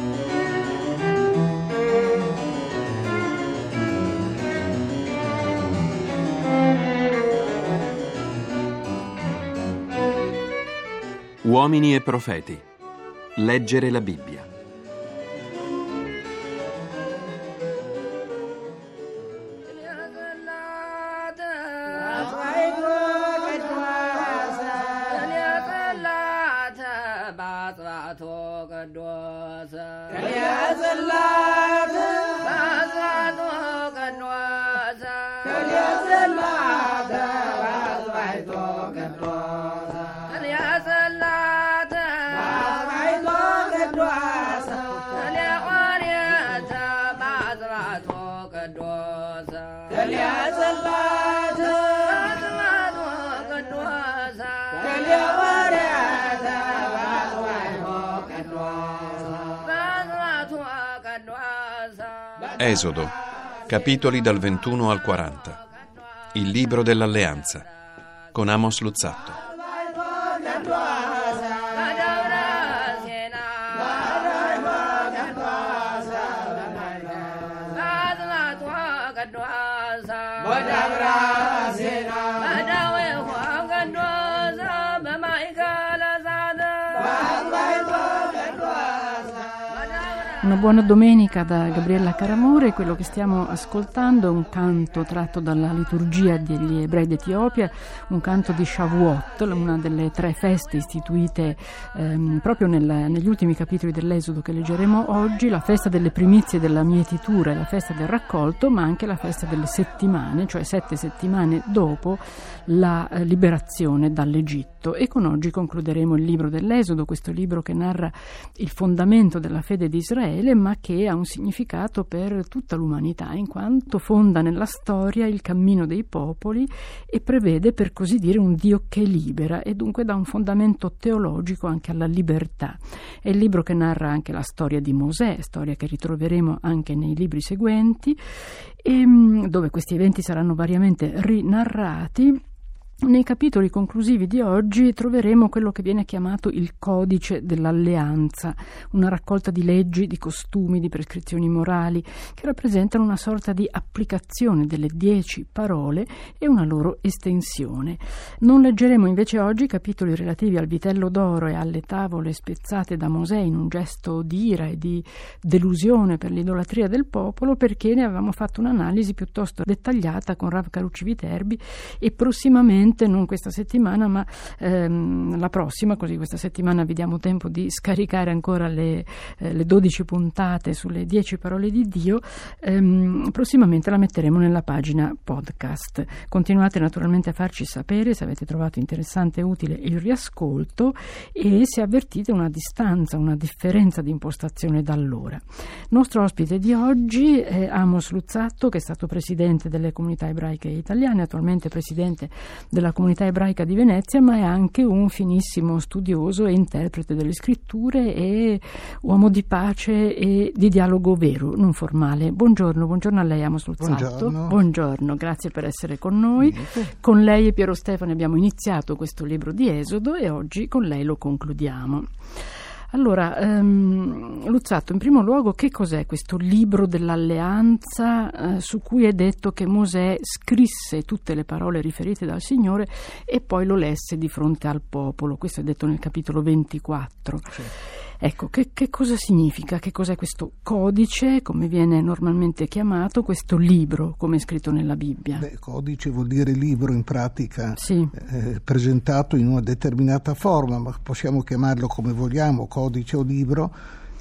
Uomini e profeti. Leggere la Bibbia. Esodo, capitoli dal 21 al 40. Il libro dell'alleanza, con Amos Luzzatto. Una buona domenica da Gabriella Caramore. Quello che stiamo ascoltando è un canto tratto dalla liturgia degli ebrei d'Etiopia, un canto di Shavuot, una delle 3 feste istituite proprio negli ultimi capitoli dell'Esodo che leggeremo oggi, la festa delle primizie della mietitura e la festa del raccolto, ma anche la festa delle settimane, cioè 7 settimane dopo la liberazione dall'Egitto. E con oggi concluderemo il libro dell'Esodo, questo libro che narra il fondamento della fede di Israele, ma che ha un significato per tutta l'umanità, in quanto fonda nella storia il cammino dei popoli e prevede, per così dire, un Dio che libera e dunque dà un fondamento teologico anche alla libertà. È il libro che narra anche la storia di Mosè, storia che ritroveremo anche nei libri seguenti, e dove questi eventi saranno variamente rinarrati. Nei capitoli conclusivi di oggi troveremo quello che viene chiamato il codice dell'alleanza, una raccolta di leggi, di costumi, di prescrizioni morali che rappresentano una sorta di applicazione delle 10 parole e una loro estensione. Non leggeremo invece oggi capitoli relativi al vitello d'oro e alle tavole spezzate da Mosè in un gesto di ira e di delusione per l'idolatria del popolo, perché ne avevamo fatto un'analisi piuttosto dettagliata con Rav Carucci Viterbi e prossimamente, non questa settimana ma la prossima, così questa settimana vi diamo tempo di scaricare ancora le 12 puntate sulle 10 parole di Dio, prossimamente la metteremo nella pagina podcast. Continuate naturalmente a farci sapere se avete trovato interessante e utile il riascolto e se avvertite una distanza, una differenza di impostazione da allora. Nostro ospite di oggi è Amos Luzzatto, che è stato presidente delle comunità ebraiche italiane, attualmente presidente della comunità ebraica di Venezia, ma è anche un finissimo studioso e interprete delle scritture e uomo di pace e di dialogo vero, non formale. Buongiorno a lei, Amos Luzzatto. Buongiorno, grazie per essere con noi. Con lei e Piero Stefani abbiamo iniziato questo libro di Esodo e oggi con lei lo concludiamo. Allora, Luzzatto, in primo luogo, che cos'è questo libro dell'alleanza su cui è detto che Mosè scrisse tutte le parole riferite dal Signore e poi lo lesse di fronte al popolo? Questo è detto nel capitolo 24. Sì. Ecco, che cosa significa? Che cos'è questo codice, come viene normalmente chiamato, questo libro, come è scritto nella Bibbia? Codice vuol dire libro in pratica, sì. Presentato in una determinata forma, ma possiamo chiamarlo come vogliamo, codice o libro,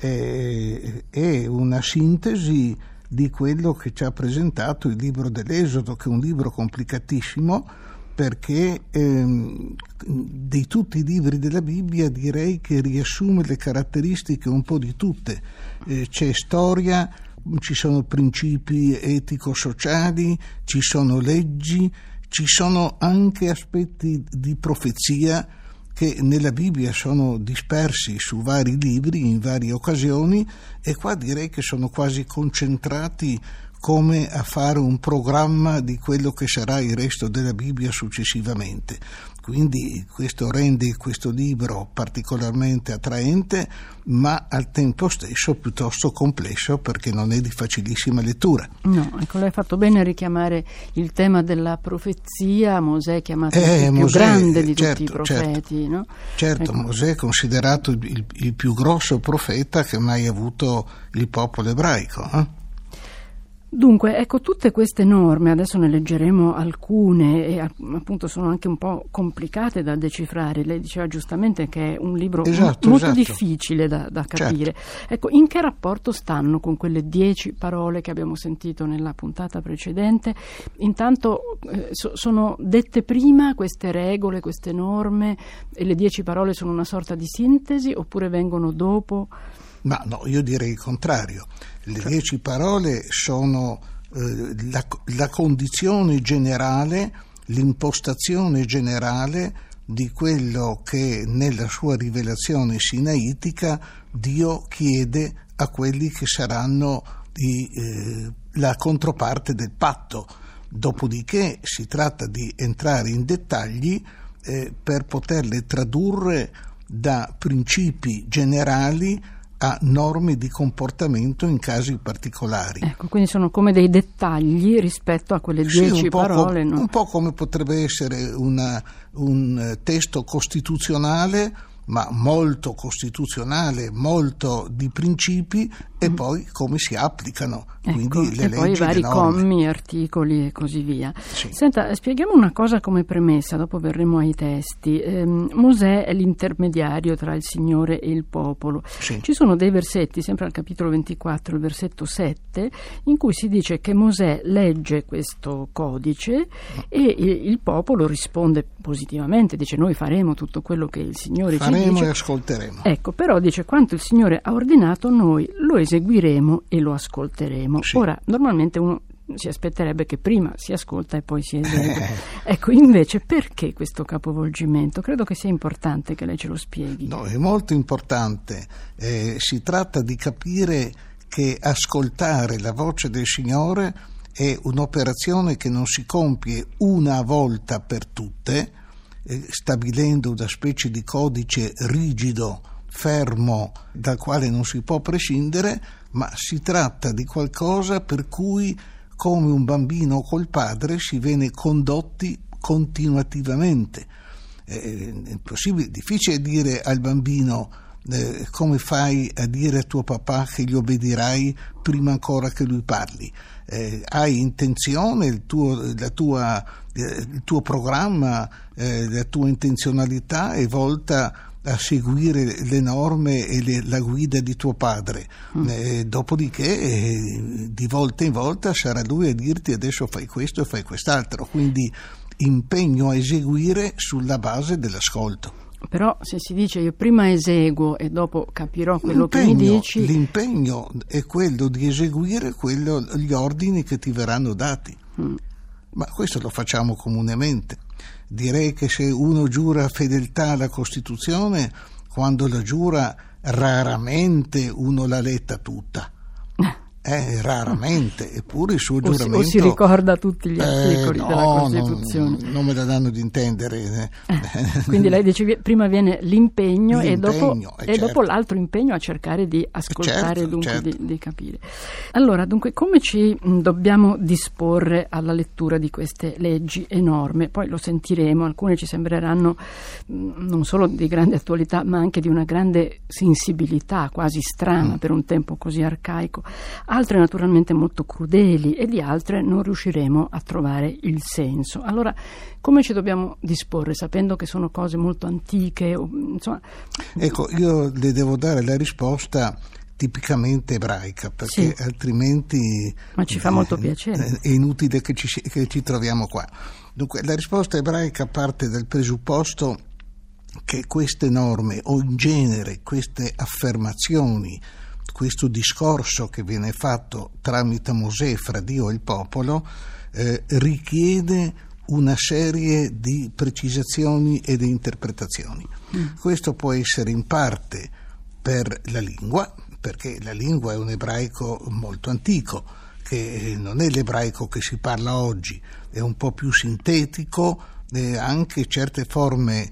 è una sintesi di quello che ci ha presentato il libro dell'Esodo, che è un libro complicatissimo, perché di tutti i libri della Bibbia direi che riassume le caratteristiche un po' di tutte. C'è storia, ci sono principi etico-sociali, ci sono leggi, ci sono anche aspetti di profezia che nella Bibbia sono dispersi su vari libri in varie occasioni, e qua direi che sono quasi concentrati come a fare un programma di quello che sarà il resto della Bibbia successivamente. Quindi questo rende questo libro particolarmente attraente, ma al tempo stesso piuttosto complesso, perché non è di facilissima lettura. No, ecco, lei ha fatto bene a richiamare il tema della profezia. Mosè è chiamato il più grande di tutti i profeti, no? Certo, ecco. Mosè è considerato il più grosso profeta che mai ha avuto il popolo ebraico. Dunque, ecco, tutte queste norme, adesso ne leggeremo alcune e appunto sono anche un po' complicate da decifrare. Lei diceva giustamente che è un libro molto difficile da capire. Certo. Ecco, in che rapporto stanno con quelle 10 parole che abbiamo sentito nella puntata precedente? Intanto sono dette prima queste regole, queste norme, e le 10 parole sono una sorta di sintesi, oppure vengono dopo? Ma no, io direi il contrario. Le 10 parole sono la condizione generale, l'impostazione generale di quello che nella sua rivelazione sinaitica Dio chiede a quelli che saranno la controparte del patto. Dopodiché si tratta di entrare in dettagli per poterle tradurre da principi generali a norme di comportamento in casi particolari. Ecco, quindi sono come dei dettagli rispetto a quelle 10 parole. Un po' come potrebbe essere un testo costituzionale, ma molto costituzionale, molto di principi, e poi come si applicano, quindi ecco, le leggi, poi i vari le norme. commi, articoli e così via. Sì. Senta, spieghiamo una cosa come premessa, dopo verremo ai testi. Mosè è l'intermediario tra il Signore e il popolo. Sì. Ci sono dei versetti, sempre al capitolo 24, il versetto 7, in cui si dice che Mosè legge questo codice e il popolo risponde positivamente, dice: noi faremo tutto quello che il Signore ci dice e ascolteremo. Ecco, però dice: quanto il Signore ha ordinato, noi lo eseguiremo e lo ascolteremo. Sì. Ora, normalmente uno si aspetterebbe che prima si ascolta e poi si esegue. Ecco, invece, perché questo capovolgimento? Credo che sia importante che lei ce lo spieghi. No, è molto importante. Si tratta di capire che ascoltare la voce del Signore è un'operazione che non si compie una volta per tutte, stabilendo una specie di codice rigido, fermo, dal quale non si può prescindere, ma si tratta di qualcosa per cui, come un bambino col padre, si viene condotti continuativamente. È difficile dire al bambino come fai a dire a tuo papà che gli obbedirai prima ancora che lui parli. Hai intenzione, il tuo programma, la tua intenzionalità è volta a seguire le norme e la guida di tuo padre. Dopodiché di volta in volta sarà lui a dirti: adesso fai questo e fai quest'altro. Quindi impegno a eseguire sulla base dell'ascolto. Però se si dice io prima eseguo e dopo capirò quello che mi dici... L'impegno è quello di eseguire gli ordini che ti verranno dati. Ma questo lo facciamo comunemente. Direi che se uno giura fedeltà alla Costituzione, quando la giura raramente uno l'ha letta tutta. Raramente, eppure il suo giuramento... O si ricorda tutti gli articoli della Costituzione. Non me la danno di intendere. Quindi lei dice prima viene l'impegno e dopo certo. l'altro impegno a cercare di ascoltare, certo, dunque certo. Di capire. Allora, dunque, come ci dobbiamo disporre alla lettura di queste leggi e norme? Poi lo sentiremo, alcune ci sembreranno non solo di grande attualità, ma anche di una grande sensibilità, quasi strana per un tempo così arcaico. Altre naturalmente molto crudeli e di altre non riusciremo a trovare il senso. Allora, come ci dobbiamo disporre, sapendo che sono cose molto antiche? Insomma... Ecco, io le devo dare la risposta tipicamente ebraica, perché sì, altrimenti ma ci fa molto piacere. È inutile che ci troviamo qua. Dunque, la risposta ebraica parte dal presupposto che queste norme, o in genere queste affermazioni, questo discorso che viene fatto tramite Mosè fra Dio e il popolo, richiede una serie di precisazioni e di interpretazioni. Questo può essere in parte per la lingua, perché la lingua è un ebraico molto antico, che non è l'ebraico che si parla oggi, è un po' più sintetico, anche certe forme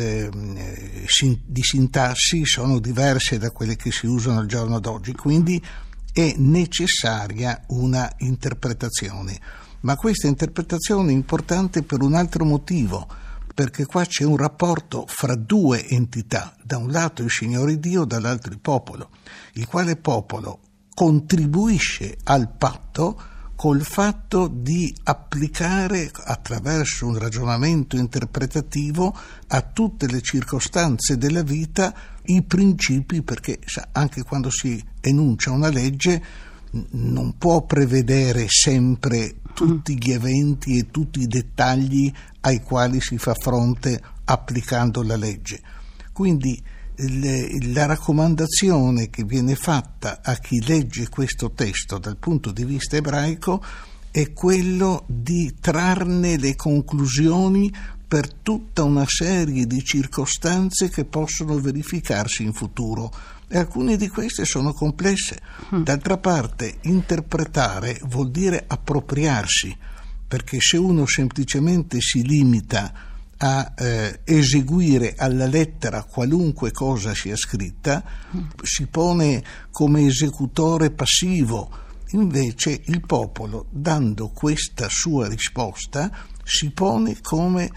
di sintassi sono diverse da quelle che si usano al giorno d'oggi, quindi è necessaria una interpretazione. Ma questa interpretazione è importante per un altro motivo, perché qua c'è un rapporto fra due entità, da un lato il Signore Dio, dall'altro il popolo, il quale popolo contribuisce al patto col fatto di applicare attraverso un ragionamento interpretativo a tutte le circostanze della vita i principi, perché anche quando si enuncia una legge non può prevedere sempre tutti gli eventi e tutti i dettagli ai quali si fa fronte applicando la legge. Quindi la raccomandazione che viene fatta a chi legge questo testo dal punto di vista ebraico è quello di trarne le conclusioni per tutta una serie di circostanze che possono verificarsi in futuro, e alcune di queste sono complesse. D'altra parte, interpretare vuol dire appropriarsi, perché se uno semplicemente si limita a eseguire alla lettera qualunque cosa sia scritta, si pone come esecutore passivo. Invece il popolo, dando questa sua risposta, si pone come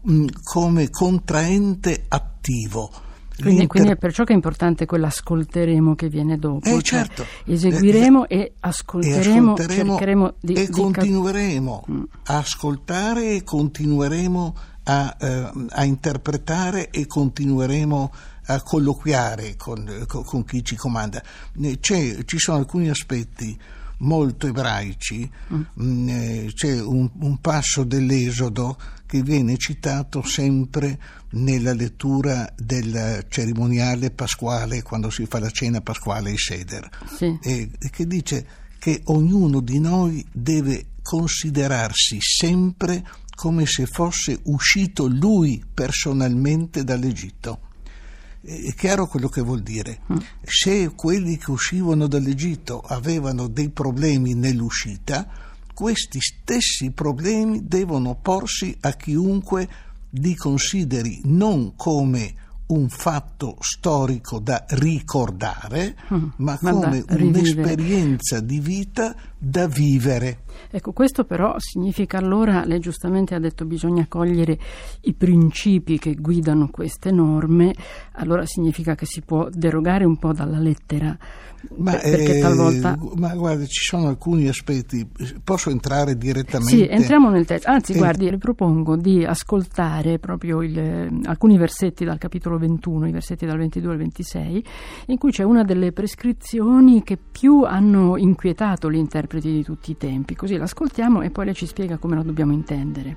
contraente attivo. Quindi è perciò che è importante quell'ascolteremo che viene dopo. Certo. Eseguiremo e ascolteremo, cercheremo di continueremo a ascoltare e continueremo a interpretare e continueremo a colloquiare con chi ci comanda. Ci sono alcuni aspetti molto ebraici. C'è un passo dell'Esodo che viene citato sempre nella lettura del cerimoniale pasquale, quando si fa la cena pasquale, il Seder, che dice che ognuno di noi deve considerarsi sempre come se fosse uscito lui personalmente dall'Egitto. È chiaro quello che vuol dire. Se quelli che uscivano dall'Egitto avevano dei problemi nell'uscita, questi stessi problemi devono porsi a chiunque li consideri non come un fatto storico da ricordare, ma come un'esperienza di vita da vivere. Ecco, questo però significa, allora, lei giustamente ha detto, bisogna cogliere i principi che guidano queste norme, allora significa che si può derogare un po' dalla lettera, perché talvolta... Ma guarda, ci sono alcuni aspetti, posso entrare direttamente? Sì, entriamo nel testo, anzi guardi, le propongo di ascoltare proprio alcuni versetti dal capitolo 21, i versetti dal 22 al 26, in cui c'è una delle prescrizioni che più hanno inquietato gli interpreti di tutti i tempi, così l'ascoltiamo e poi lei ci spiega come lo dobbiamo intendere.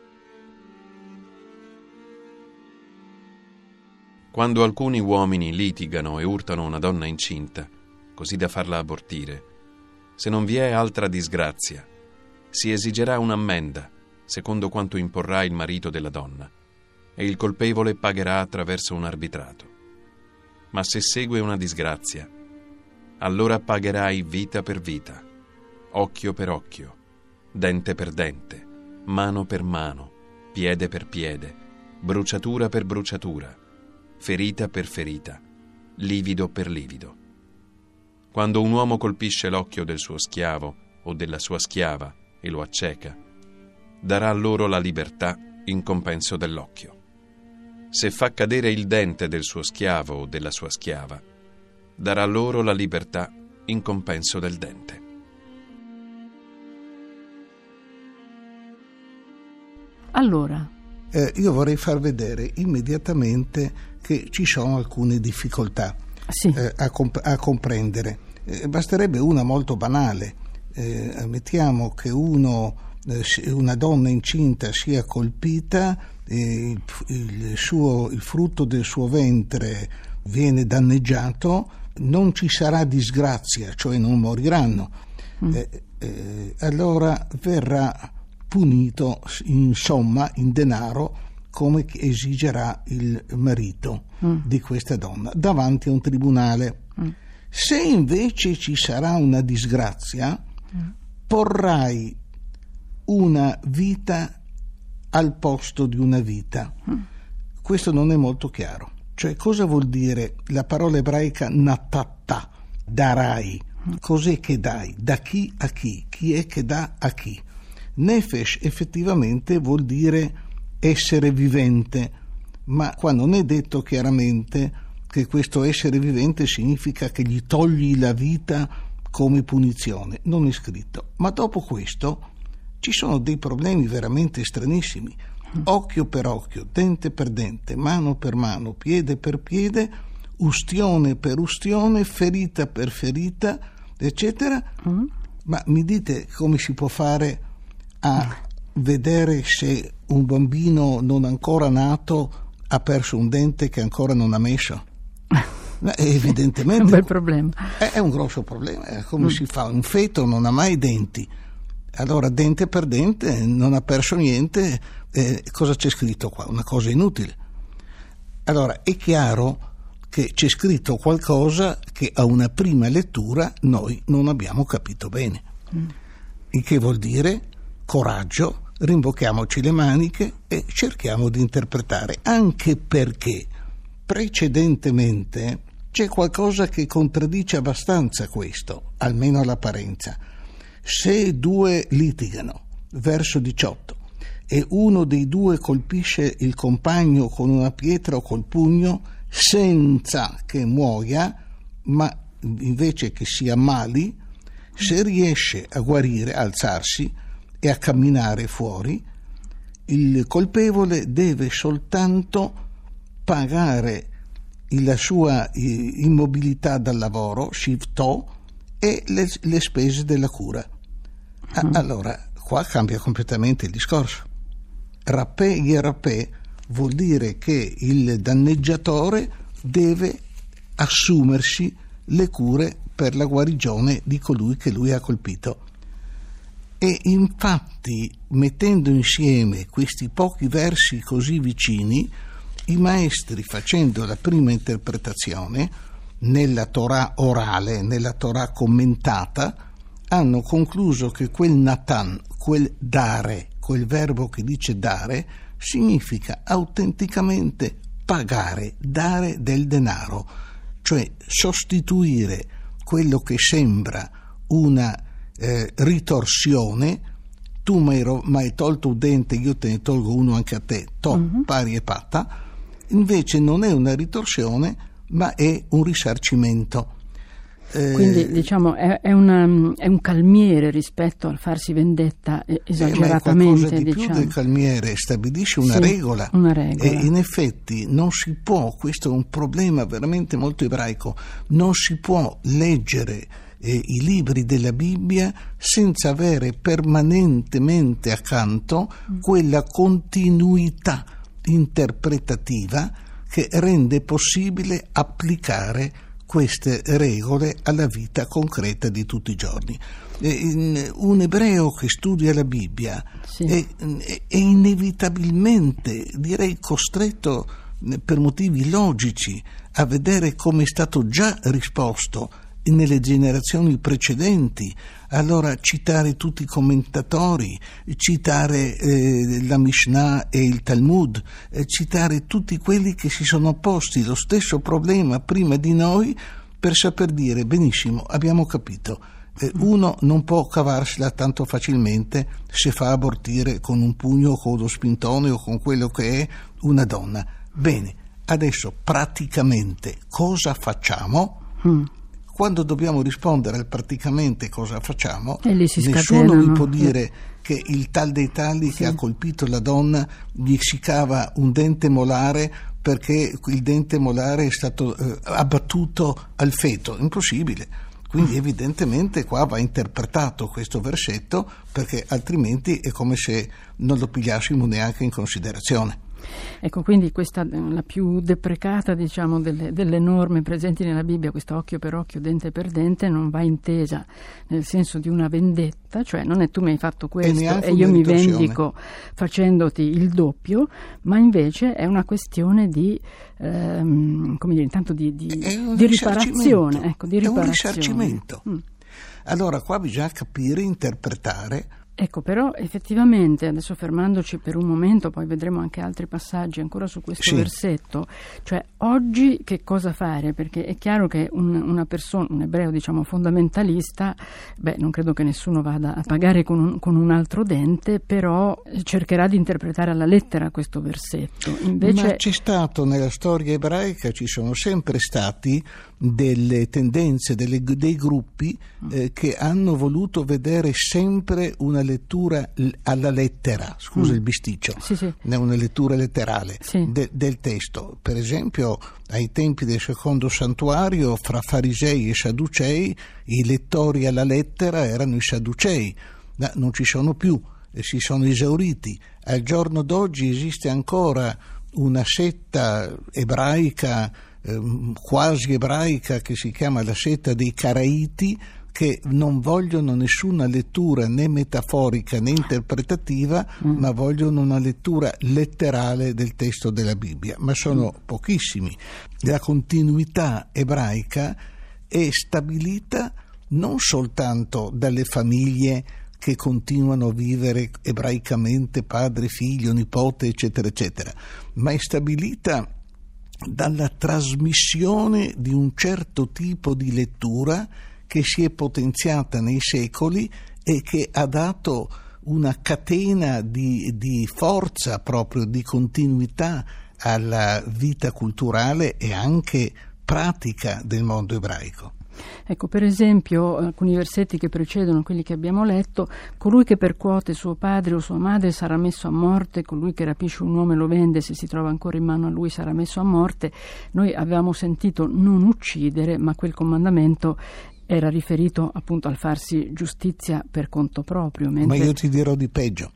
Quando alcuni uomini litigano e urtano una donna incinta, così da farla abortire, se non vi è altra disgrazia, si esigerà un'ammenda, secondo quanto imporrà il marito della donna, e il colpevole pagherà attraverso un arbitrato. Ma se segue una disgrazia, allora pagherai vita per vita, occhio per occhio, dente per dente, mano per mano, piede per piede, bruciatura per bruciatura, ferita per ferita, livido per livido. Quando un uomo colpisce l'occhio del suo schiavo o della sua schiava e lo acceca, darà loro la libertà in compenso dell'occhio. Se fa cadere il dente del suo schiavo o della sua schiava, darà loro la libertà in compenso del dente. Allora, io vorrei far vedere immediatamente che ci sono alcune difficoltà a comprendere. Basterebbe una molto banale. Mettiamo che una donna incinta sia colpita, il frutto del suo ventre viene danneggiato, non ci sarà disgrazia, cioè non moriranno. Allora verrà punito in somma, in denaro, come esigerà il marito di questa donna davanti a un tribunale. Se invece ci sarà una disgrazia, porrai una vita al posto di una vita. Questo non è molto chiaro. Cioè, cosa vuol dire la parola ebraica natatta, darai? Cos'è che dai? Da chi a chi? Chi è che dà a chi? Nefesh effettivamente vuol dire essere vivente, ma qua non è detto chiaramente che questo essere vivente significa che gli togli la vita come punizione, non è scritto. Ma dopo questo ci sono dei problemi veramente stranissimi. Occhio per occhio, dente per dente, mano per mano, piede per piede, ustione per ustione, ferita per ferita, eccetera. Ma mi dite come si può fare a vedere se un bambino non ancora nato ha perso un dente che ancora non ha messo? Evidentemente è un bel problema. È un grosso problema. Come si fa? Un feto non ha mai denti, allora dente per dente non ha perso niente. Cosa c'è scritto qua? Una cosa inutile. Allora è chiaro che c'è scritto qualcosa che a una prima lettura noi non abbiamo capito bene. Il che vuol dire coraggio, rimbocchiamoci le maniche e cerchiamo di interpretare, anche perché precedentemente c'è qualcosa che contraddice abbastanza questo, almeno all'apparenza. Se due litigano, verso 18, e uno dei due colpisce il compagno con una pietra o col pugno senza che muoia, ma invece che si ammali, se riesce a guarire, a alzarsi e a camminare fuori, il colpevole deve soltanto pagare la sua immobilità dal lavoro, shivto, e le spese della cura. Allora qua cambia completamente il discorso. Rappè Yerapè vuol dire che il danneggiatore deve assumersi le cure per la guarigione di colui che lui ha colpito. E infatti, mettendo insieme questi pochi versi così vicini, i maestri, facendo la prima interpretazione nella Torah orale, nella Torah commentata, hanno concluso che quel Natan, quel dare, quel verbo che dice dare, significa autenticamente pagare, dare del denaro, cioè sostituire quello che sembra una ritorsione. Tu mi hai tolto un dente, io te ne tolgo uno anche a te, pari e patta. Invece non è una ritorsione, ma è un risarcimento. Quindi diciamo è un calmiere rispetto al farsi vendetta esageratamente. Ma è qualcosa di più del calmiere, stabilisce una regola. E in effetti non si può, questo è un problema veramente molto ebraico, non si può leggere i libri della Bibbia senza avere permanentemente accanto quella continuità interpretativa che rende possibile applicare queste regole alla vita concreta di tutti i giorni. Un ebreo che studia la Bibbia è inevitabilmente, direi, costretto per motivi logici a vedere come è stato già risposto nelle generazioni precedenti. Allora citare tutti i commentatori, citare la Mishnah e il Talmud, citare tutti quelli che si sono posti lo stesso problema prima di noi, per saper dire benissimo, abbiamo capito, uno non può cavarsela tanto facilmente se fa abortire con un pugno o con lo spintone o con quello che è una donna. Bene, adesso praticamente cosa facciamo? Quando dobbiamo rispondere al praticamente cosa facciamo, nessuno mi può dire che il tal dei tali che ha colpito la donna gli si cava un dente molare perché il dente molare è stato abbattuto al feto. Impossibile. Quindi evidentemente qua va interpretato questo versetto, perché altrimenti è come se non lo pigliassimo neanche in considerazione. Ecco, quindi questa la più deprecata, diciamo, delle norme presenti nella Bibbia, questo occhio per occhio, dente per dente, non va intesa nel senso di una vendetta, cioè non è tu mi hai fatto questo e io mi vendico facendoti il doppio, ma invece è una questione di come dire, intanto di riparazione, ecco, di riparazione. È un risarcimento. Allora qua bisogna capire, interpretare Ecco, però effettivamente, adesso fermandoci per un momento, poi vedremo anche altri passaggi ancora su questo versetto, cioè oggi che cosa fare? Perché è chiaro che una persona, un ebreo diciamo fondamentalista, non credo che nessuno vada a pagare con un altro dente, però cercherà di interpretare alla lettera questo versetto. Invece... Ma c'è stato nella storia ebraica, ci sono sempre stati delle tendenze, dei gruppi che hanno voluto vedere una lettura alla lettera, scusa il bisticcio, una lettura letterale del testo. Per esempio, ai tempi del secondo santuario, fra farisei e sadducei, i lettori alla lettera erano i sadducei, ma non ci sono più, si sono esauriti. Al giorno d'oggi esiste ancora una setta ebraica, quasi ebraica, che si chiama la setta dei Caraiti, che non vogliono nessuna lettura né metaforica né interpretativa, ma vogliono una lettura letterale del testo della Bibbia, ma sono pochissimi. La continuità ebraica è stabilita non soltanto dalle famiglie che continuano a vivere ebraicamente, padre, figlio, nipote, eccetera, eccetera, ma è stabilita dalla trasmissione di un certo tipo di lettura che si è potenziata nei secoli e che ha dato una catena di forza, proprio di continuità alla vita culturale e anche pratica del mondo ebraico. Ecco, per esempio, alcuni versetti che precedono quelli che abbiamo letto: colui che percuote suo padre o sua madre sarà messo a morte, colui che rapisce un uomo e lo vende, se si trova ancora in mano a lui, sarà messo a morte. Noi avevamo sentito non uccidere, ma quel comandamento era riferito appunto al farsi giustizia per conto proprio. Ma io ti dirò di peggio.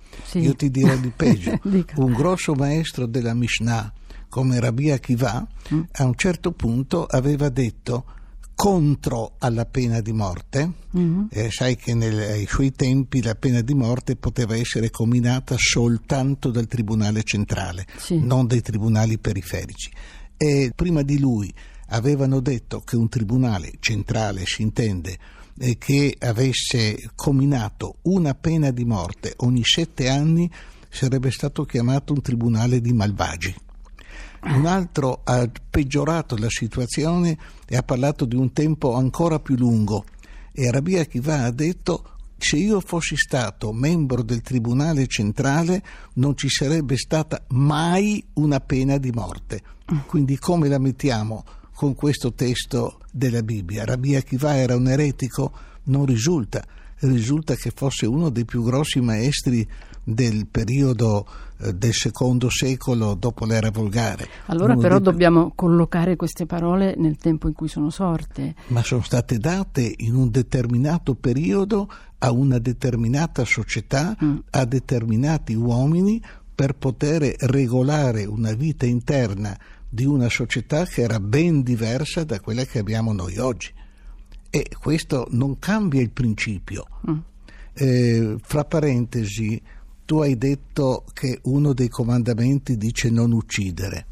Un grosso maestro della Mishnah, come Rabbi Akiva, a un certo punto aveva detto contro alla pena di morte. Sai che ai suoi tempi la pena di morte poteva essere comminata soltanto dal tribunale centrale, non dai tribunali periferici. E prima di lui avevano detto che un tribunale centrale, si intende, che avesse comminato una pena di morte ogni 7 anni sarebbe stato chiamato un tribunale di malvagi. Un altro ha peggiorato la situazione e ha parlato di un tempo ancora più lungo, e Rabbi Akiva ha detto: se io fossi stato membro del tribunale centrale non ci sarebbe stata mai una pena di morte. Quindi come la mettiamo con questo testo della Bibbia? Rabbi Akiva era un eretico? Non risulta che fosse uno dei più grossi maestri del periodo del secondo secolo dopo l'era volgare. Allora però dobbiamo collocare queste parole nel tempo in cui sono sorte. Ma sono state date in un determinato periodo a una determinata società, a determinati uomini, per poter regolare una vita interna di una società che era ben diversa da quella che abbiamo noi oggi. E questo non cambia il principio. Fra parentesi, tu hai detto che uno dei comandamenti dice non uccidere.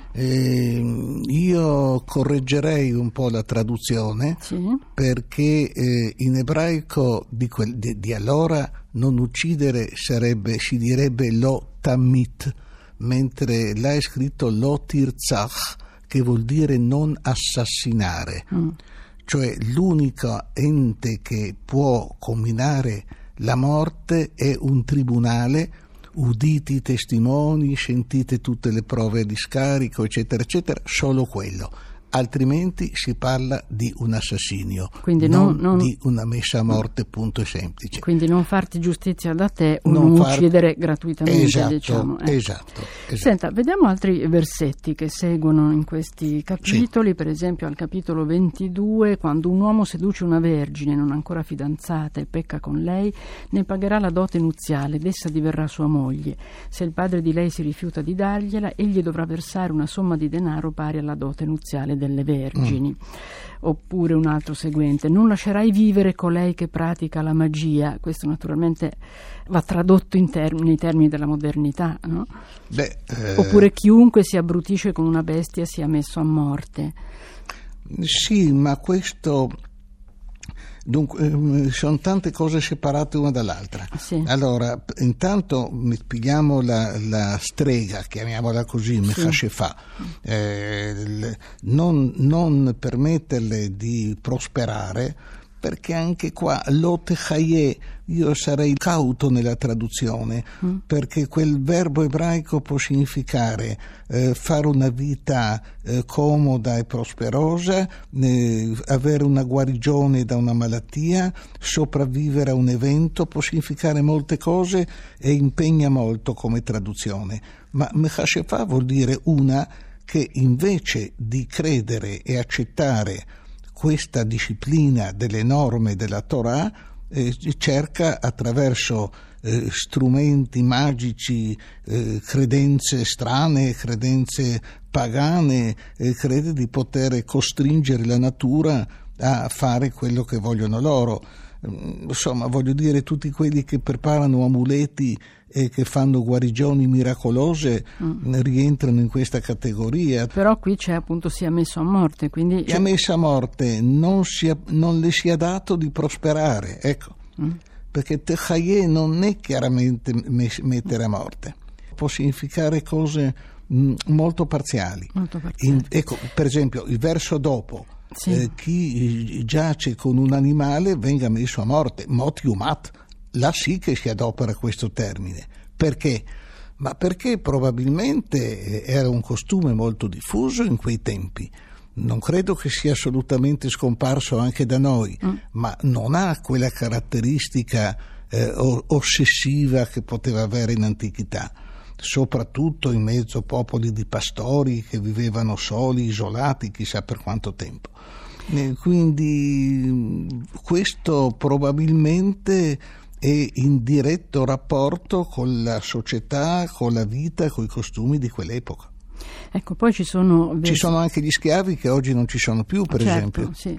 Io correggerei un po' la traduzione, perché in ebraico di allora non uccidere si direbbe lo tamit, mentre là è scritto lo tirzach, che vuol dire non assassinare. Cioè l'unico ente che può comminare la morte è un tribunale, uditi i testimoni, sentite tutte le prove di scarico, eccetera, eccetera, solo quello. Altrimenti si parla di un assassinio, quindi non di una messa a morte, punto e semplice. Quindi non farti giustizia da te o non uccidere gratuitamente. Esatto. Senta, vediamo altri versetti che seguono in questi capitoli. Per esempio al capitolo 22, quando un uomo seduce una vergine non ancora fidanzata e pecca con lei, ne pagherà la dote nuziale ed essa diverrà sua moglie. Se il padre di lei si rifiuta di dargliela, egli dovrà versare una somma di denaro pari alla dote nuziale delle vergini. Oppure un altro seguente: non lascerai vivere colei che pratica la magia. Questo naturalmente va tradotto nei termini della modernità, no? Oppure chiunque si abbrutisce con una bestia sia messo a morte. Sì, ma questo Dunque, sono tante cose separate una dall'altra. Sì. Allora, intanto pigliamo la strega, chiamiamola così, Mechashefà, non permetterle di prosperare, perché anche qua Lot Chaye, io sarei cauto nella traduzione, perché quel verbo ebraico può significare fare una vita comoda e prosperosa, avere una guarigione da una malattia, sopravvivere a un evento, può significare molte cose e impegna molto come traduzione. Ma Mechashefà vuol dire una che invece di credere e accettare questa disciplina delle norme della Torah, cerca attraverso strumenti magici, credenze strane, credenze pagane, crede di poter costringere la natura a fare quello che vogliono loro. Insomma, voglio dire, tutti quelli che preparano amuleti e che fanno guarigioni miracolose rientrano in questa categoria. Però qui c'è appunto sia messo a morte, quindi sia messo a morte, non le sia dato di prosperare, ecco, perché Techaye non è chiaramente mettere a morte, può significare cose molto parziali. Ecco, per esempio il verso dopo, chi giace con un animale venga messo a morte, mot yumat. Là sì che si adopera questo termine. Perché? Ma perché probabilmente era un costume molto diffuso in quei tempi. Non credo che sia assolutamente scomparso anche da noi, ma non ha quella caratteristica ossessiva che poteva avere in antichità, soprattutto in mezzo a popoli di pastori che vivevano soli, isolati, chissà per quanto tempo. Quindi questo probabilmente è in diretto rapporto con la società, con la vita, con i costumi di quell'epoca. Ecco, poi ci sono anche gli schiavi che oggi non ci sono più, per esempio. Sì.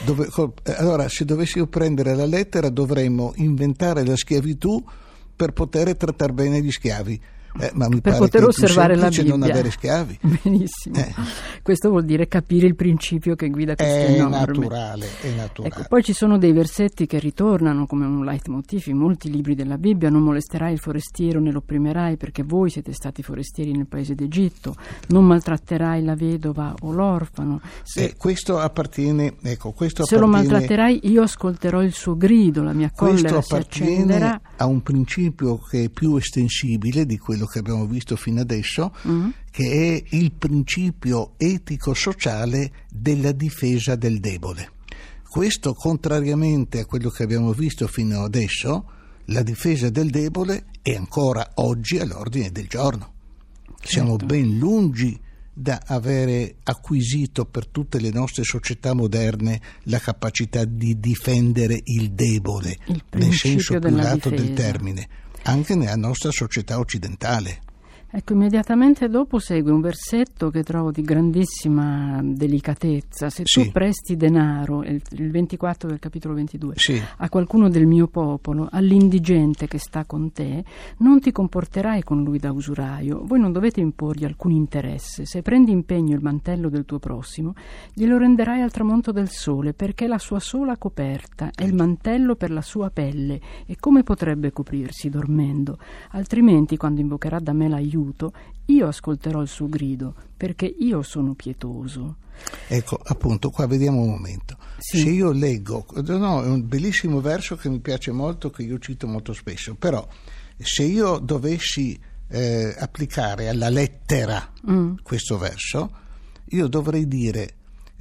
Allora, se dovessimo prendere la lettera, dovremmo inventare la schiavitù per poter trattare bene gli schiavi. Ma mi per pare poter che osservare la Bibbia, non avere schiavi. Benissimo. Questo vuol dire capire il principio che guida queste norme. È naturale. Ecco, poi ci sono dei versetti che ritornano come un leitmotiv in molti libri della Bibbia: non molesterai il forestiero né lo opprimerai, perché voi siete stati forestieri nel paese d'Egitto, non maltratterai la vedova o l'orfano. Questo appartiene, se lo maltratterai, io ascolterò il suo grido, la mia collera si accenderà. A un principio che è più estensibile di quello che abbiamo visto fino adesso, che è il principio etico-sociale della difesa del debole. Questo, contrariamente a quello che abbiamo visto fino adesso, la difesa del debole è ancora oggi all'ordine del giorno. Siamo ben lungi da avere acquisito per tutte le nostre società moderne la capacità di difendere il debole, nel senso più lato del termine, anche nella nostra società occidentale. Ecco, immediatamente dopo segue un versetto che trovo di grandissima delicatezza. Se tu presti denaro, il 24 del capitolo 22, a qualcuno del mio popolo, all'indigente che sta con te, non ti comporterai con lui da usuraio. Voi non dovete imporgli alcun interesse. Se prendi impegno il mantello del tuo prossimo, glielo renderai al tramonto del sole, perché è la sua sola coperta, è il mantello per la sua pelle. E come potrebbe coprirsi dormendo? Altrimenti, quando invocherà da me l'aiuto, io ascolterò il suo grido, perché io sono pietoso. Ecco, appunto, qua vediamo un momento. Se io leggo, è un bellissimo verso che mi piace molto, che io cito molto spesso, però se io dovessi applicare alla lettera questo verso, io dovrei dire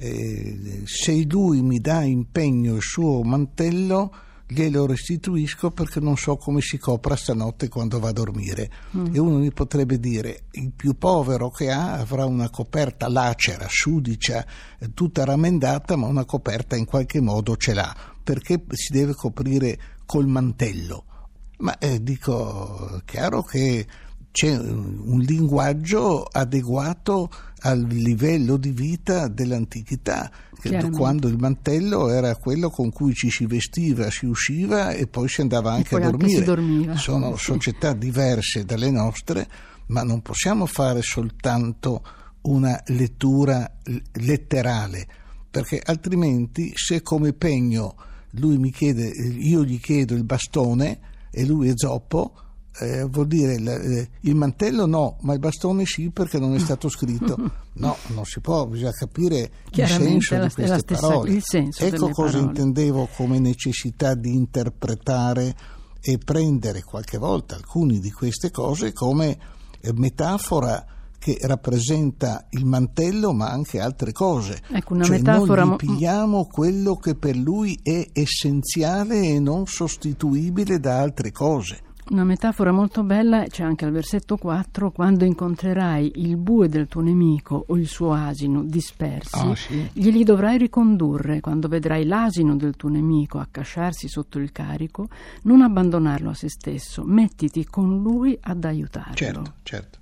se lui mi dà impegno il suo mantello, glielo restituisco, perché non so come si copra stanotte quando va a dormire. E uno mi potrebbe dire: il più povero che avrà una coperta lacera, sudicia, tutta rammendata, ma una coperta in qualche modo ce l'ha, perché si deve coprire col mantello. Ma dico, chiaro che c'è un linguaggio adeguato al livello di vita dell'antichità, quando il mantello era quello con cui ci si vestiva, si usciva e poi si andava anche a dormire. Sono società diverse dalle nostre, ma non possiamo fare soltanto una lettura letterale, perché altrimenti, se come pegno lui mi chiede, io gli chiedo il bastone e lui è zoppo, vuol dire il mantello no, ma il bastone sì, perché non è stato scritto. No, non si può, bisogna capire il senso di queste parole. Il senso ecco cosa parole. intendevo come necessità di interpretare e prendere qualche volta alcune di queste cose come metafora che rappresenta il mantello, ma anche altre cose. Ecco, una cioè metafora. Noi pigliamo quello che per lui è essenziale e non sostituibile da altre cose. Una metafora molto bella c'è anche al versetto 4: quando incontrerai il bue del tuo nemico o il suo asino dispersi, sì. glieli dovrai ricondurre. Quando vedrai l'asino del tuo nemico accasciarsi sotto il carico, non abbandonarlo a se stesso, mettiti con lui ad aiutarlo. Certo.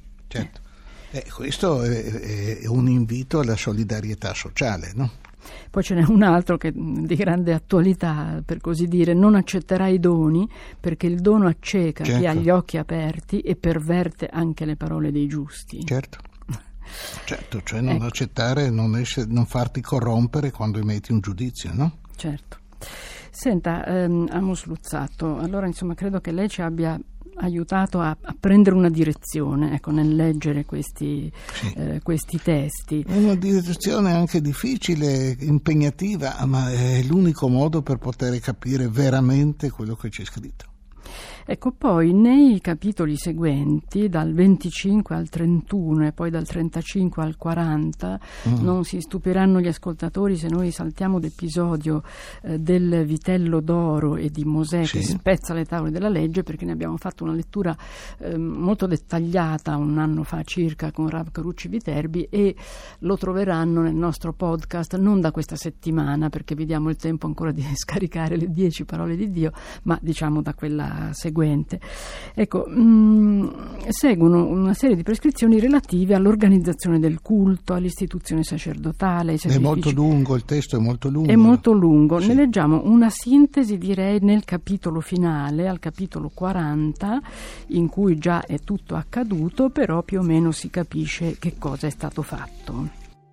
Questo è un invito alla solidarietà sociale, no? Poi ce n'è un altro che di grande attualità, per così dire: non accetterai i doni, perché il dono acceca chi ha gli occhi aperti e perverte anche le parole dei giusti. Certo, cioè non accettare, non farti corrompere quando emetti un giudizio, no? Certo. Senta, Amos Luzzatto, allora insomma credo che lei ci abbia aiutato a prendere una direzione, ecco, nel leggere questi testi. Una direzione anche difficile, impegnativa, ma è l'unico modo per poter capire veramente quello che c'è scritto. Ecco, poi nei capitoli seguenti, dal 25 al 31 e poi dal 35 al 40, non si stupiranno gli ascoltatori se noi saltiamo l'episodio del vitello d'oro e di Mosè che spezza le tavole della legge, perché ne abbiamo fatto una lettura molto dettagliata un anno fa circa con Rav Carucci Viterbi, e lo troveranno nel nostro podcast non da questa settimana, perché vi diamo il tempo ancora di scaricare le 10 parole di Dio, ma diciamo da quella seguente. Ecco, seguono una serie di prescrizioni relative all'organizzazione del culto, all'istituzione sacerdotale. È molto lungo, il testo è molto lungo. È molto lungo. Sì. Ne leggiamo una sintesi, direi, nel capitolo finale, al capitolo 40, in cui già è tutto accaduto, però più o meno si capisce che cosa è stato fatto.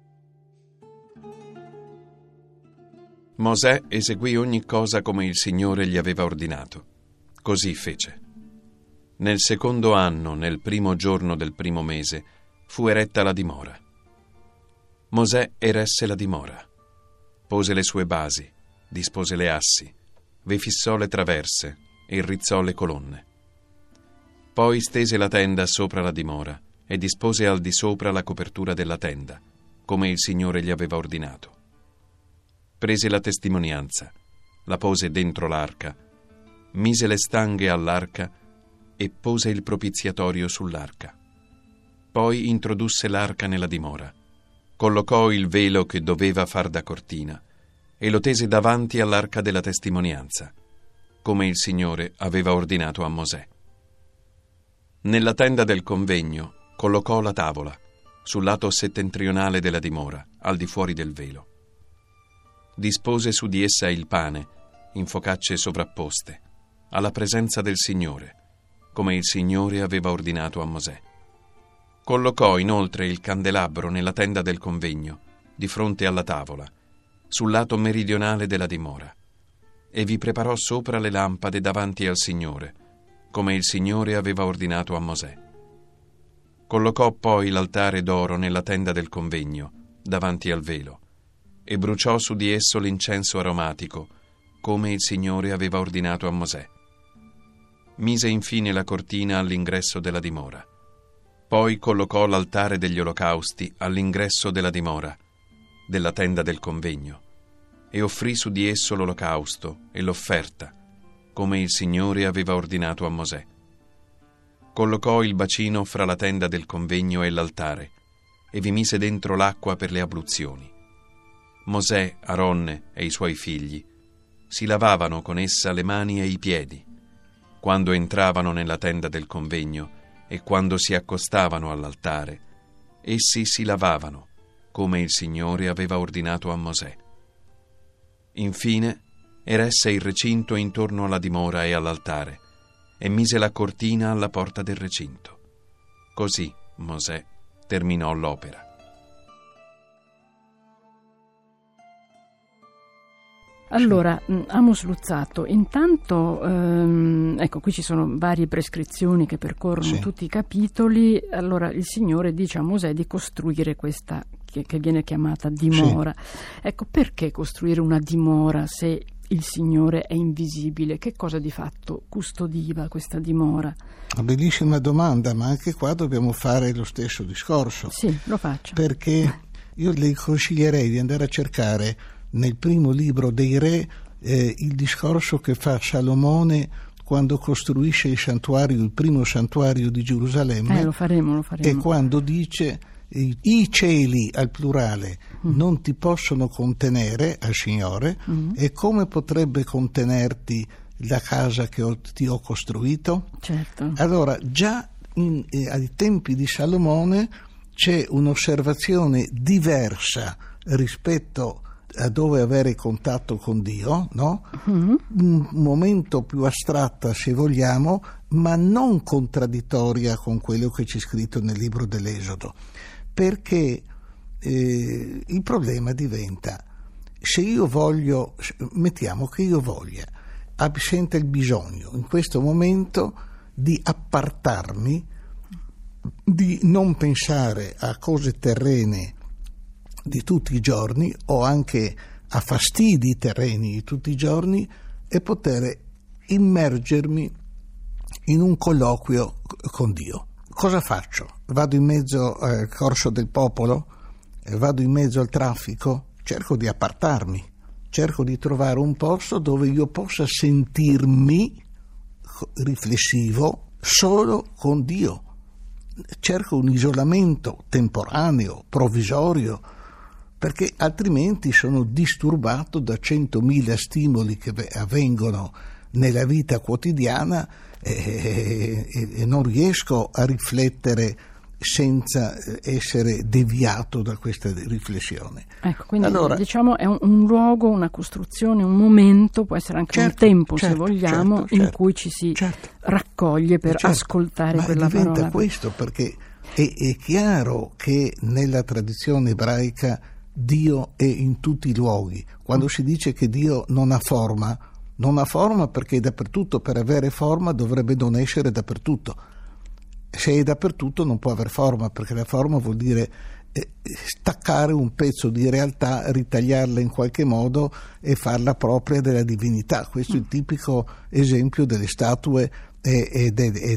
Mosè eseguì ogni cosa come il Signore gli aveva ordinato. Così fece. Nel secondo anno, nel primo giorno del primo mese, fu eretta la dimora. Mosè eresse la dimora, pose le sue basi, dispose le assi, vi fissò le traverse e rizzò le colonne. Poi stese la tenda sopra la dimora e dispose al di sopra la copertura della tenda, come il Signore gli aveva ordinato. Prese la testimonianza, la pose dentro l'arca, mise le stanghe all'arca e pose il propiziatorio sull'arca. Poi introdusse l'arca nella dimora, collocò il velo che doveva far da cortina e lo tese davanti all'arca della testimonianza, come il Signore aveva ordinato a Mosè. Nella tenda del convegno collocò la tavola sul lato settentrionale della dimora, al di fuori del velo. Dispose su di essa il pane, in focacce sovrapposte, alla presenza del Signore, come il Signore aveva ordinato a Mosè. Collocò inoltre il candelabro nella tenda del convegno, di fronte alla tavola, sul lato meridionale della dimora, e vi preparò sopra le lampade davanti al Signore, come il Signore aveva ordinato a Mosè. Collocò poi l'altare d'oro nella tenda del convegno, davanti al velo, e bruciò su di esso l'incenso aromatico, come il Signore aveva ordinato a Mosè. Mise infine la cortina all'ingresso della dimora. Poi collocò l'altare degli olocausti all'ingresso della dimora, della tenda del convegno, e offrì su di esso l'olocausto e l'offerta, come il Signore aveva ordinato a Mosè. Collocò il bacino fra la tenda del convegno e l'altare, e vi mise dentro l'acqua per le abluzioni. Mosè, Aronne e i suoi figli si lavavano con essa le mani e i piedi, quando entravano nella tenda del convegno e quando si accostavano all'altare, essi si lavavano, come il Signore aveva ordinato a Mosè. Infine, eresse il recinto intorno alla dimora e all'altare, e mise la cortina alla porta del recinto. Così Mosè terminò l'opera. Allora, Amos Luzzatto, intanto, ecco, qui ci sono varie prescrizioni che percorrono tutti i capitoli. Allora, il Signore dice a Mosè di costruire questa che viene chiamata dimora. Ecco, perché costruire una dimora se il Signore è invisibile? Che cosa di fatto custodiva questa dimora? Una bellissima domanda, ma anche qua dobbiamo fare lo stesso discorso. Sì, lo faccio. Perché io le consiglierei di andare a cercare nel primo libro dei Re il discorso che fa Salomone quando costruisce il primo santuario di Gerusalemme. Lo faremo. E quando dice i cieli al plurale non ti possono contenere al Signore, e come potrebbe contenerti la casa che ti ho costruito? Certo. Allora, già ai tempi di Salomone c'è un'osservazione diversa rispetto a dove avere contatto con Dio, no? Un momento più astratta, se vogliamo, ma non contraddittoria con quello che c'è scritto nel libro dell'Esodo, perché il problema diventa: se io voglio, mettiamo che io voglia, senta il bisogno in questo momento di appartarmi, di non pensare a cose terrene di tutti i giorni o anche a fastidi terreni di tutti i giorni, e poter immergermi in un colloquio con Dio. Cosa faccio? Vado in mezzo al corso del popolo? Vado in mezzo al traffico? Cerco di appartarmi, cerco di trovare un posto dove io possa sentirmi riflessivo solo con Dio. Cerco un isolamento temporaneo, provvisorio, perché altrimenti sono disturbato da 100.000 stimoli che avvengono nella vita quotidiana e non riesco a riflettere senza essere deviato da questa riflessione. Ecco, quindi allora, diciamo è un luogo, una costruzione, un momento, può essere anche un tempo, se vogliamo, in cui ci si raccoglie per ascoltare quella parola. Ma diventa questo, perché è chiaro che nella tradizione ebraica Dio è in tutti i luoghi. Quando si dice che Dio non ha forma perché è dappertutto. Per avere forma dovrebbe non essere dappertutto. Se è dappertutto non può aver forma, perché la forma vuol dire staccare un pezzo di realtà, ritagliarla in qualche modo e farla propria della divinità. Questo è il tipico esempio delle statue e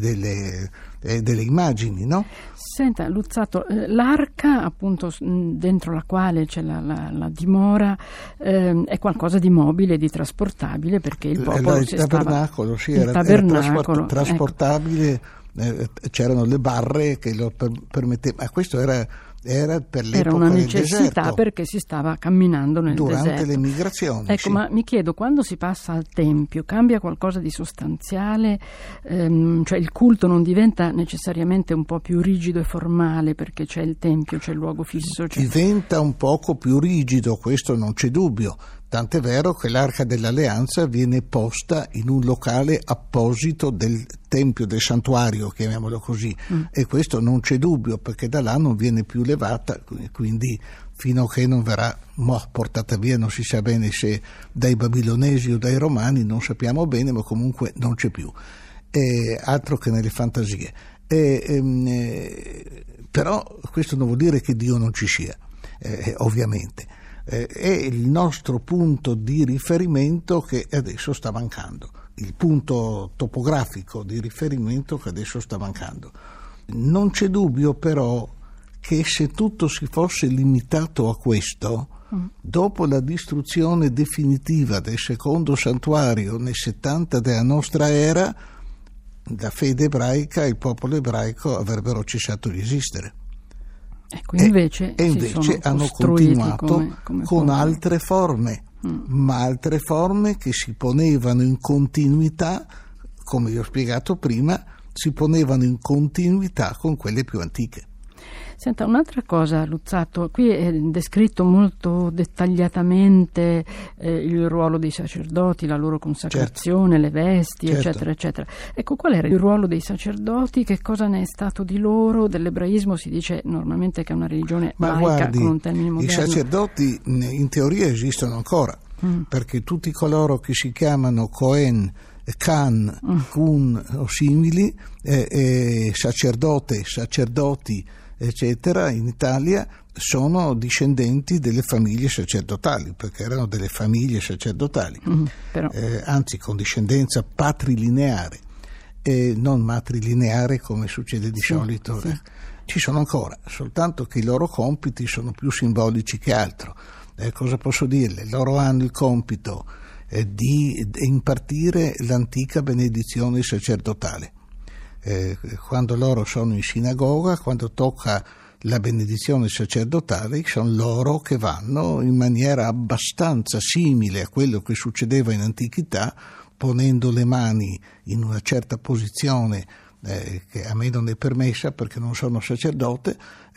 delle immagini, no? Senta, Luzzatto, l'arca, appunto, dentro la quale c'è la dimora, è qualcosa di mobile, di trasportabile, perché il popolo il tabernacolo, era trasportabile. C'erano le barre che lo permettevano, ma questo era per l'epoca era una necessità del deserto, perché si stava camminando nel durante deserto. Le migrazioni. Ecco, ma mi chiedo, quando si passa al Tempio cambia qualcosa di sostanziale? Cioè il culto non diventa necessariamente un po' più rigido e formale perché c'è il Tempio, c'è il luogo fisso? Diventa un poco più rigido, questo non c'è dubbio. Tant'è vero che l'Arca dell'Alleanza viene posta in un locale apposito del Tempio, del santuario, chiamiamolo così, e questo non c'è dubbio, perché da là non viene più levata, quindi fino a che non verrà portata via, non si sa bene se dai babilonesi o dai romani, non sappiamo bene, ma comunque non c'è più, altro che nelle fantasie. Però questo non vuol dire che Dio non ci sia, ovviamente. È il nostro punto di riferimento che adesso sta mancando, il punto topografico di riferimento che adesso sta mancando. Non c'è dubbio però che se tutto si fosse limitato a questo, dopo la distruzione definitiva del secondo santuario nel 70 della nostra era, la fede ebraica e il popolo ebraico avrebbero cessato di esistere. Ecco, invece hanno continuato con altre forme, ma altre forme che si ponevano in continuità, come vi ho spiegato prima, si ponevano in continuità con quelle più antiche. Senta, un'altra cosa, Luzzatto, qui è descritto molto dettagliatamente il ruolo dei sacerdoti, la loro consacrazione, le vesti, eccetera, eccetera. Ecco, qual era il ruolo dei sacerdoti? Che cosa ne è stato di loro? Dell'ebraismo si dice normalmente che è una religione laica, con un termine moderno. I sacerdoti in teoria esistono ancora. perché tutti coloro che si chiamano Cohen, Khan, Kun o simili, sacerdoti, eccetera, in Italia sono discendenti delle famiglie sacerdotali, perché erano delle famiglie sacerdotali, anzi con discendenza patrilineare e non matrilineare come succede di solito. Sì. Ci sono ancora, soltanto che i loro compiti sono più simbolici che altro. Cosa posso dirle? Loro hanno il compito di impartire l'antica benedizione sacerdotale. Quando loro sono in sinagoga, quando tocca la benedizione sacerdotale, sono loro che vanno in maniera abbastanza simile a quello che succedeva in antichità, ponendo le mani in una certa posizione che a me non è permessa perché non sono sacerdote,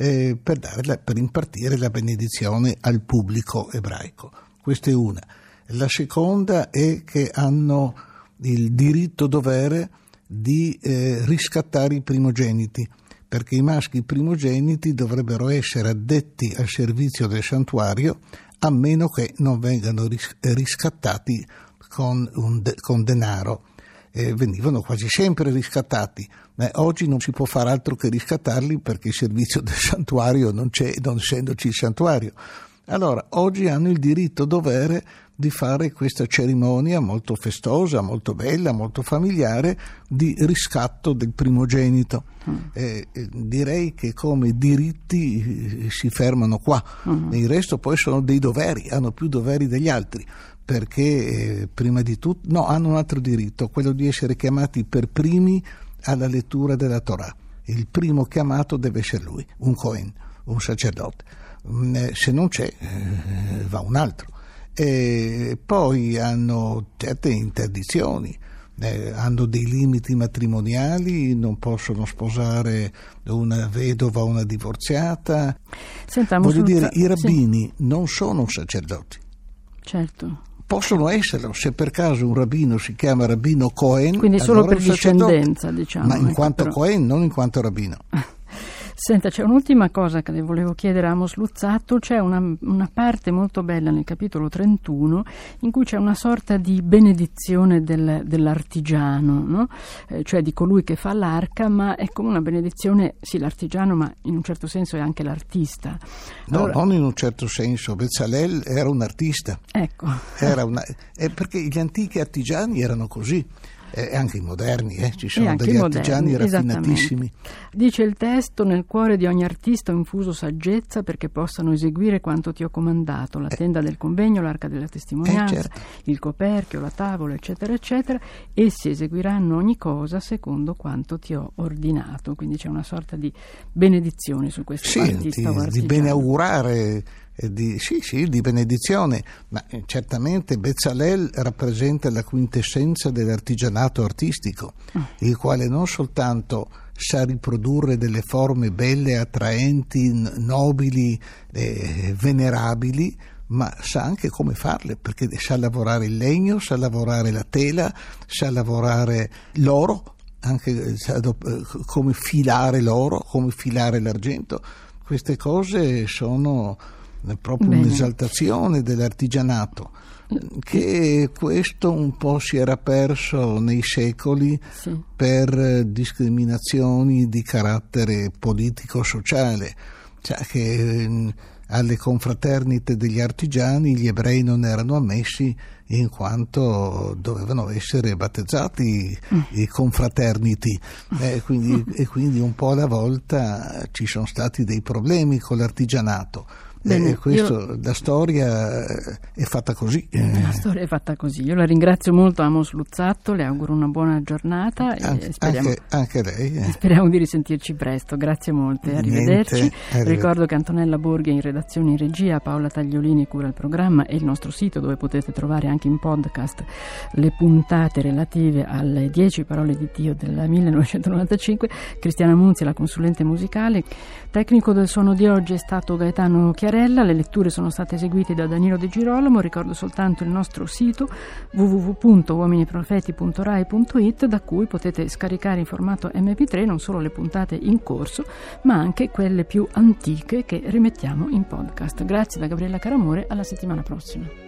per impartire la benedizione al pubblico ebraico. Questa è una. La seconda è che hanno il diritto-dovere di riscattare i primogeniti, perché i maschi primogeniti dovrebbero essere addetti al servizio del santuario a meno che non vengano riscattati con denaro. Venivano quasi sempre riscattati, ma oggi non si può fare altro che riscattarli perché il servizio del santuario non c'è, non essendoci il santuario. Allora, oggi hanno il diritto-dovere di fare questa cerimonia molto festosa, molto bella, molto familiare di riscatto del primogenito. Direi che come diritti si fermano qua. Il resto poi sono dei doveri, hanno più doveri degli altri, perché prima di tutto hanno un altro diritto, quello di essere chiamati per primi alla lettura della Torah. Il primo chiamato deve essere lui, un Cohen, un sacerdote. Se non c'è, va un altro. E poi hanno certe interdizioni, hanno dei limiti matrimoniali, non possono sposare una vedova o una divorziata. Voglio dire, i rabbini non sono sacerdoti. Certo. Possono esserlo se per caso un rabbino si chiama rabbino Cohen, quindi solo allora per discendenza, diciamo, ma in quanto Cohen, non in quanto rabbino. Senta, c'è un'ultima cosa che le volevo chiedere a Amos Luzzatto. C'è una parte molto bella nel capitolo 31 in cui c'è una sorta di benedizione dell'artigiano, no? Cioè di colui che fa l'arca, ma è come una benedizione, sì, l'artigiano, ma in un certo senso è anche l'artista. No, non in un certo senso. Bezalel era un artista. Ecco. Perché gli antichi artigiani erano così. Anche i moderni, ci sono degli artigiani raffinatissimi. Dice il testo: nel cuore di ogni artista ho infuso saggezza perché possano eseguire quanto ti ho comandato, la tenda del convegno, l'arca della testimonianza, certo. Il coperchio, la tavola, eccetera eccetera. Essi eseguiranno ogni cosa secondo quanto ti ho ordinato. Quindi c'è una sorta di benedizione su questo artista o artigiano. Di benaugurare, di benedizione, ma certamente Bezalel rappresenta la quintessenza dell'artigianato artistico, il quale non soltanto sa riprodurre delle forme belle, attraenti, nobili, venerabili, ma sa anche come farle, perché sa lavorare il legno, sa lavorare la tela, sa lavorare l'oro, anche sa come filare l'oro, come filare l'argento. Queste cose sono proprio un'esaltazione dell'artigianato, che questo un po' si era perso nei secoli per discriminazioni di carattere politico-sociale, cioè che alle confraternite degli artigiani gli ebrei non erano ammessi in quanto dovevano essere battezzati i confraterniti, e quindi un po' alla volta ci sono stati dei problemi con l'artigianato. La storia è fatta così. La storia è fatta così. Io la ringrazio molto, Amos Luzzatto, le auguro una buona giornata e speriamo, anche lei. Speriamo di risentirci presto. Grazie molte, arrivederci. Ricordo che Antonella Borghi è in redazione in regia, Paola Tagliolini cura il programma e il nostro sito dove potete trovare anche in podcast le puntate relative alle 10 parole di Dio del 1995. Cristiana Munzi è la consulente musicale. Tecnico del suono di oggi è stato Gaetano Chiarella. Le letture sono state eseguite da Danilo De Girolamo. Ricordo soltanto il nostro sito www.uominiprofeti.rai.it, da cui potete scaricare in formato MP3 non solo le puntate in corso ma anche quelle più antiche che rimettiamo in podcast. Grazie da Gabriella Caramore, alla settimana prossima.